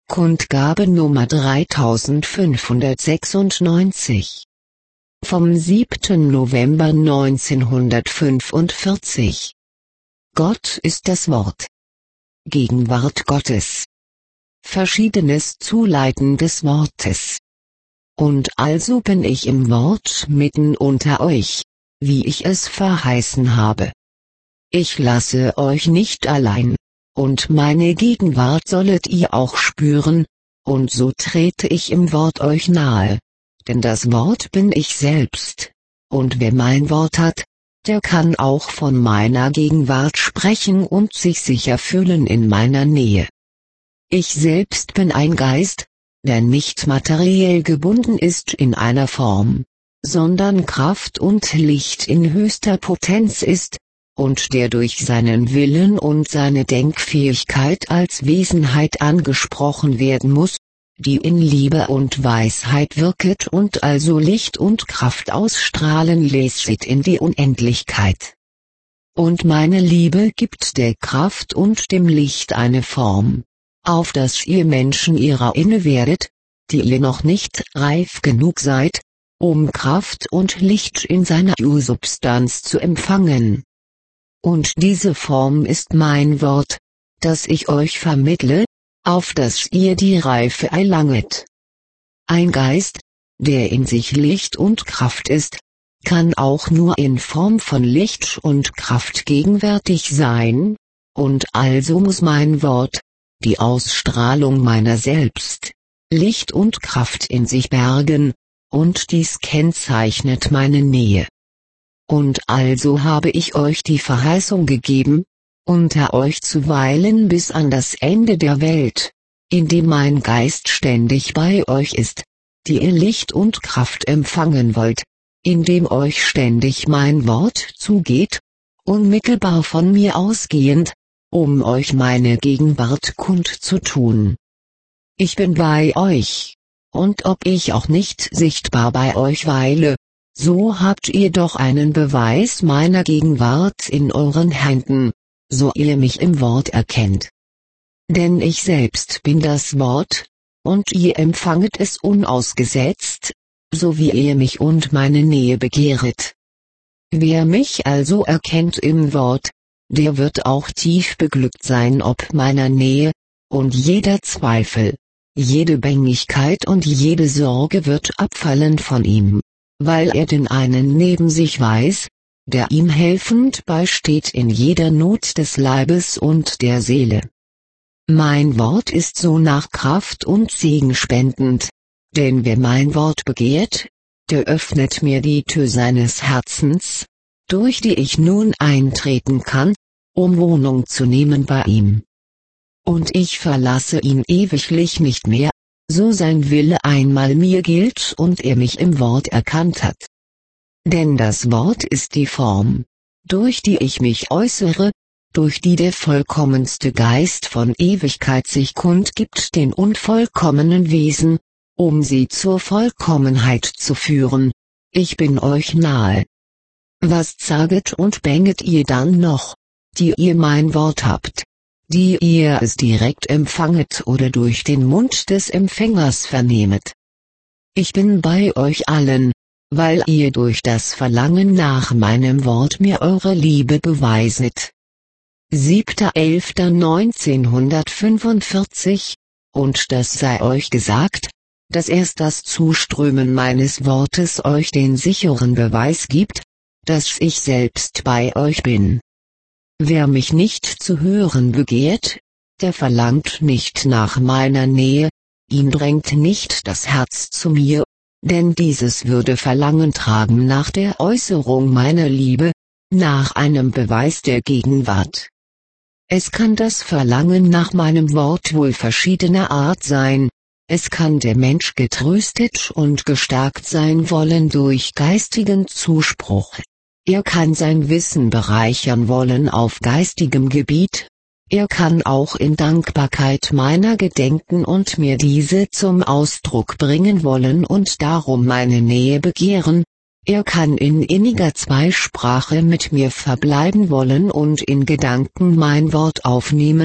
Kundgabe Nummer 3596. Vom 7. November 1945. Gott ist das Wort. Gegenwart Gottes. Verschiedenes Zuleiten des Wortes. Und also bin ich im Wort mitten unter euch, wie ich es verheißen habe. Ich lasse euch nicht allein, und meine Gegenwart sollet ihr auch spüren, und so trete ich im Wort euch nahe. Denn das Wort bin ich selbst, und wer mein Wort hat, der kann auch von meiner Gegenwart sprechen und sich sicher fühlen in meiner Nähe. Ich selbst bin ein Geist, der nicht materiell gebunden ist in einer Form, sondern Kraft und Licht in höchster Potenz ist, und der durch seinen Willen und seine Denkfähigkeit als Wesenheit angesprochen werden muss, die in Liebe und Weisheit wirket und also Licht und Kraft ausstrahlen lässt in die Unendlichkeit. Und meine Liebe gibt der Kraft und dem Licht eine Form, auf dass ihr Menschen ihrer inne werdet, die ihr noch nicht reif genug seid, um Kraft und Licht in seiner Ursubstanz zu empfangen. Und diese Form ist mein Wort, das ich euch vermittle, auf dass ihr die Reife erlanget. Ein Geist, der in sich Licht und Kraft ist, kann auch nur in Form von Licht und Kraft gegenwärtig sein, und also muss mein Wort, die Ausstrahlung meiner selbst, Licht und Kraft in sich bergen, und dies kennzeichnet meine Nähe. Und also habe ich euch die Verheißung gegeben, unter euch zu weilen bis an das Ende der Welt, indem mein Geist ständig bei euch ist, die ihr Licht und Kraft empfangen wollt, indem euch ständig mein Wort zugeht, unmittelbar von mir ausgehend, um euch meine Gegenwart kundzutun. Ich bin bei euch, und ob ich auch nicht sichtbar bei euch weile, so habt ihr doch einen Beweis meiner Gegenwart in euren Händen, so ihr mich im Wort erkennt. Denn ich selbst bin das Wort, und ihr empfanget es unausgesetzt, so wie ihr mich und meine Nähe begehret. Wer mich also erkennt im Wort, der wird auch tief beglückt sein ob meiner Nähe, und jeder Zweifel, jede Bängigkeit und jede Sorge wird abfallen von ihm, weil er den einen neben sich weiß, der ihm helfend beisteht in jeder Not des Leibes und der Seele. Mein Wort ist so nach Kraft und Segen spendend, denn wer mein Wort begehrt, der öffnet mir die Tür seines Herzens, durch die ich nun eintreten kann, um Wohnung zu nehmen bei ihm. Und ich verlasse ihn ewiglich nicht mehr, so sein Wille einmal mir gilt und er mich im Wort erkannt hat. Denn das Wort ist die Form, durch die ich mich äußere, durch die der vollkommenste Geist von Ewigkeit sich kundgibt den unvollkommenen Wesen, um sie zur Vollkommenheit zu führen. Ich bin euch nahe. Was zaget und bänget ihr dann noch, die ihr mein Wort habt, die ihr es direkt empfanget oder durch den Mund des Empfängers vernehmet? Ich bin bei euch allen, weil ihr durch das Verlangen nach meinem Wort mir eure Liebe beweiset. 7.11.1945, und das sei euch gesagt, dass erst das Zuströmen meines Wortes euch den sicheren Beweis gibt, dass ich selbst bei euch bin. Wer mich nicht zu hören begehrt, der verlangt nicht nach meiner Nähe, ihm drängt nicht das Herz zu mir, denn dieses würde Verlangen tragen nach der Äußerung meiner Liebe, nach einem Beweis der Gegenwart. Es kann das Verlangen nach meinem Wort wohl verschiedener Art sein, es kann der Mensch getröstet und gestärkt sein wollen durch geistigen Zuspruch, er kann sein Wissen bereichern wollen auf geistigem Gebiet, er kann auch in Dankbarkeit meiner gedenken und mir diese zum Ausdruck bringen wollen und darum meine Nähe begehren, er kann in inniger Zweisprache mit mir verbleiben wollen und in Gedanken mein Wort aufnehmen,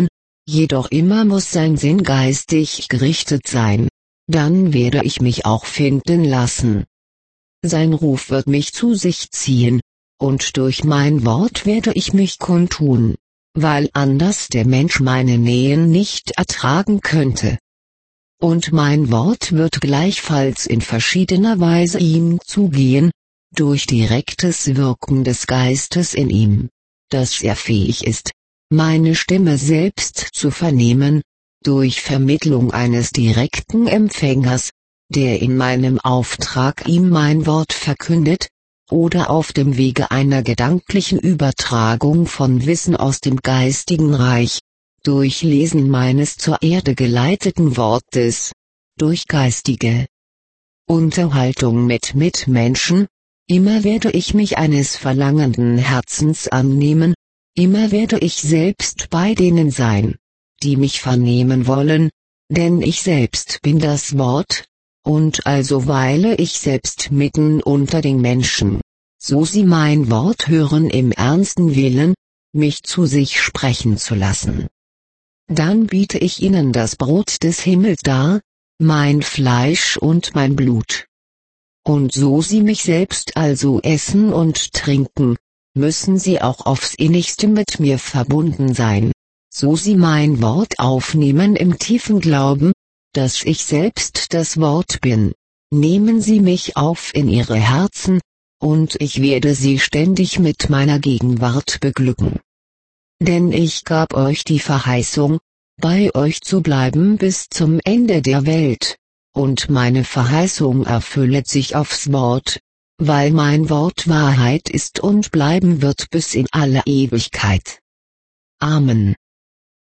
jedoch immer muss sein Sinn geistig gerichtet sein. Dann werde ich mich auch finden lassen. Sein Ruf wird mich zu sich ziehen, und durch mein Wort werde ich mich kundtun, weil anders der Mensch meine Nähen nicht ertragen könnte. Und mein Wort wird gleichfalls in verschiedener Weise ihm zugehen, durch direktes Wirken des Geistes in ihm, dass er fähig ist, meine Stimme selbst zu vernehmen, durch Vermittlung eines direkten Empfängers, der in meinem Auftrag ihm mein Wort verkündet, oder auf dem Wege einer gedanklichen Übertragung von Wissen aus dem geistigen Reich, durch Lesen meines zur Erde geleiteten Wortes, durch geistige Unterhaltung mit Mitmenschen, immer werde ich mich eines verlangenden Herzens annehmen, immer werde ich selbst bei denen sein, die mich vernehmen wollen, denn ich selbst bin das Wort, und also weile ich selbst mitten unter den Menschen, so sie mein Wort hören im ernsten Willen, mich zu sich sprechen zu lassen. Dann biete ich ihnen das Brot des Himmels dar, mein Fleisch und mein Blut. Und so sie mich selbst also essen und trinken, müssen sie auch aufs innigste mit mir verbunden sein, so sie mein Wort aufnehmen im tiefen Glauben, dass ich selbst das Wort bin, nehmen sie mich auf in ihre Herzen, und ich werde sie ständig mit meiner Gegenwart beglücken. Denn ich gab euch die Verheißung, bei euch zu bleiben bis zum Ende der Welt, und meine Verheißung erfüllet sich aufs Wort, weil mein Wort Wahrheit ist und bleiben wird bis in alle Ewigkeit. Amen.